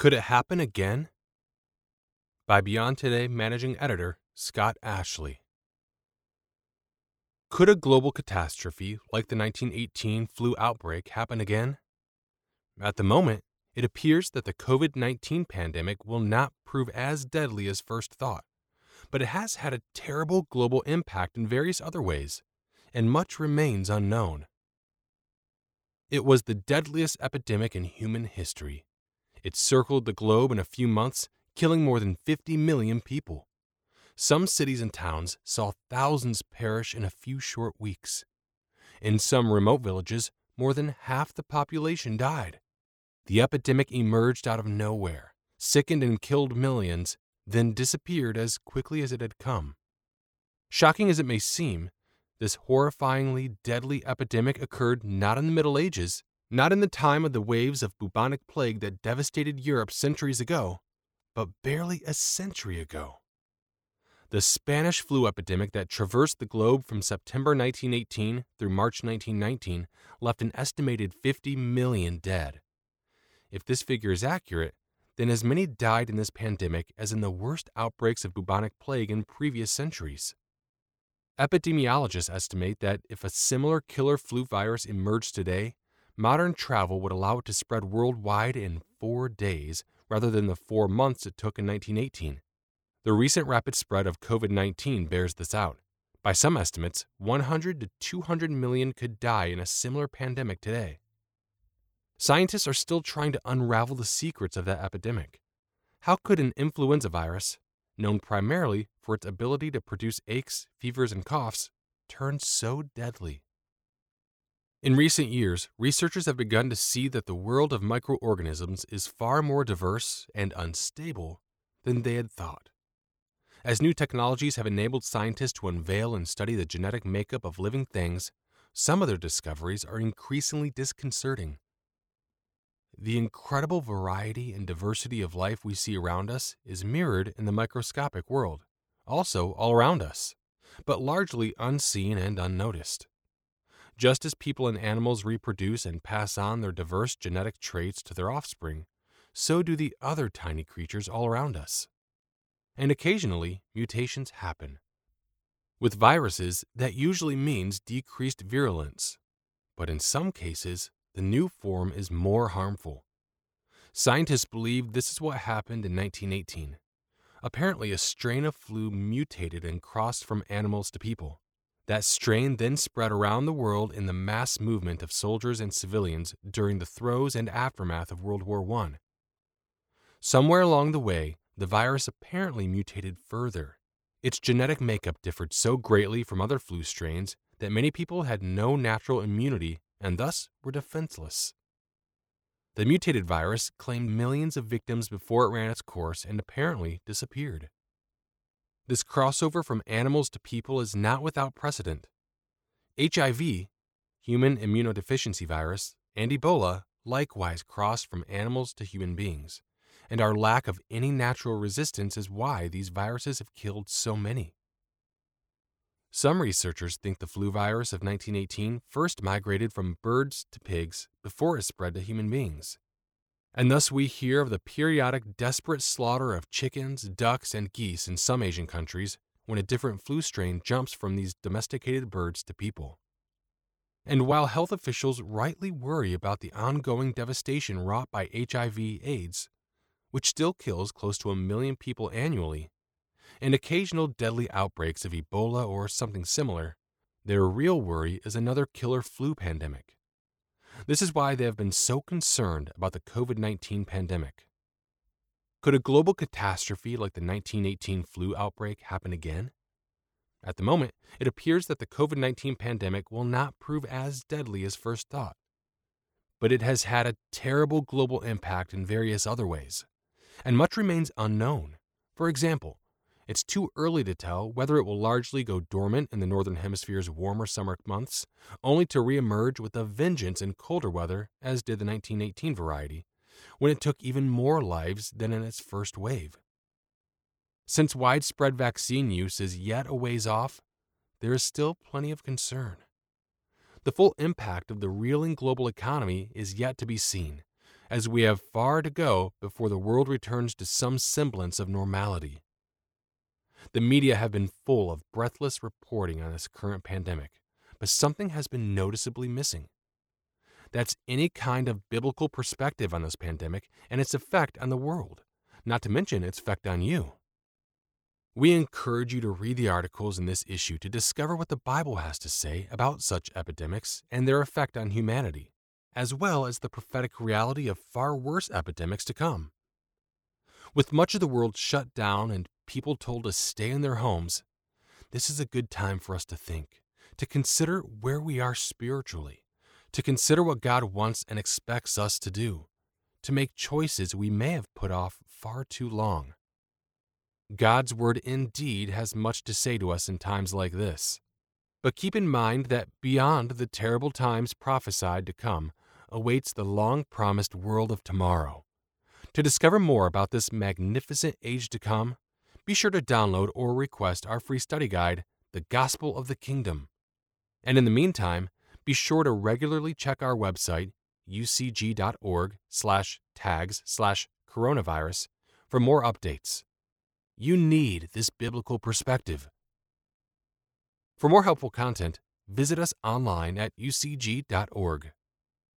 Could it happen again? By Beyond Today Managing Editor Scott Ashley. Could a global catastrophe like the 1918 flu outbreak happen again? At the moment, it appears that the COVID-19 pandemic will not prove as deadly as first thought, but it has had a terrible global impact in various other ways, and much remains unknown. It was the deadliest epidemic in human history. It circled the globe in a few months, killing more than 50 million people. Some cities and towns saw thousands perish in a few short weeks. In some remote villages, more than half the population died. The epidemic emerged out of nowhere, sickened and killed millions, then disappeared as quickly as it had come. Shocking as it may seem, this horrifyingly deadly epidemic occurred not in the Middle Ages, not in the time of the waves of bubonic plague that devastated Europe centuries ago, but barely a century ago. The Spanish flu epidemic that traversed the globe from September 1918 through March 1919 left an estimated 50 million dead. If this figure is accurate, then as many died in this pandemic as in the worst outbreaks of bubonic plague in previous centuries. Epidemiologists estimate that if a similar killer flu virus emerged today, modern travel would allow it to spread worldwide in 4 days rather than the 4 months it took in 1918. The recent rapid spread of COVID-19 bears this out. By some estimates, 100 to 200 million could die in a similar pandemic today. Scientists are still trying to unravel the secrets of that epidemic. How could an influenza virus, known primarily for its ability to produce aches, fevers, and coughs, turn so deadly? In recent years, researchers have begun to see that the world of microorganisms is far more diverse and unstable than they had thought. As new technologies have enabled scientists to unveil and study the genetic makeup of living things, some of their discoveries are increasingly disconcerting. The incredible variety and diversity of life we see around us is mirrored in the microscopic world, also all around us, but largely unseen and unnoticed. Just as people and animals reproduce and pass on their diverse genetic traits to their offspring, so do the other tiny creatures all around us. And occasionally, mutations happen. With viruses, that usually means decreased virulence, but in some cases, the new form is more harmful. Scientists believe this is what happened in 1918. Apparently, a strain of flu mutated and crossed from animals to people. That strain then spread around the world in the mass movement of soldiers and civilians during the throes and aftermath of World War I. Somewhere along the way, the virus apparently mutated further. Its genetic makeup differed so greatly from other flu strains that many people had no natural immunity and thus were defenseless. The mutated virus claimed millions of victims before it ran its course and apparently disappeared. This crossover from animals to people is not without precedent. HIV, human immunodeficiency virus, and Ebola likewise crossed from animals to human beings, and our lack of any natural resistance is why these viruses have killed so many. Some researchers think the flu virus of 1918 first migrated from birds to pigs before it spread to human beings. And thus we hear of the periodic desperate slaughter of chickens, ducks, and geese in some Asian countries when a different flu strain jumps from these domesticated birds to people. And while health officials rightly worry about the ongoing devastation wrought by HIV/AIDS, which still kills close to 1 million people annually, and occasional deadly outbreaks of Ebola or something similar, their real worry is another killer flu pandemic. This is why they have been so concerned about the COVID-19 pandemic. Could a global catastrophe like the 1918 flu outbreak happen again? At the moment, it appears that the COVID-19 pandemic will not prove as deadly as first thought. But it has had a terrible global impact in various other ways, and much remains unknown. For example, it's too early to tell whether it will largely go dormant in the Northern Hemisphere's warmer summer months, only to reemerge with a vengeance in colder weather, as did the 1918 variety, when it took even more lives than in its first wave. Since widespread vaccine use is yet a ways off, there is still plenty of concern. The full impact of the reeling global economy is yet to be seen, as we have far to go before the world returns to some semblance of normality. The media have been full of breathless reporting on this current pandemic, but something has been noticeably missing. That's any kind of biblical perspective on this pandemic and its effect on the world, not to mention its effect on you. We encourage you to read the articles in this issue to discover what the Bible has to say about such epidemics and their effect on humanity, as well as the prophetic reality of far worse epidemics to come. With much of the world shut down and people told to stay in their homes, this is a good time for us to think, to consider where we are spiritually, to consider what God wants and expects us to do, to make choices we may have put off far too long. God's word indeed has much to say to us in times like this. But keep in mind that beyond the terrible times prophesied to come awaits the long-promised world of tomorrow. To discover more about this magnificent age to come, be sure to download or request our free study guide, The Gospel of the Kingdom. And in the meantime, be sure to regularly check our website, ucg.org/tags/coronavirus, for more updates. You need this biblical perspective. For more helpful content, visit us online at ucg.org.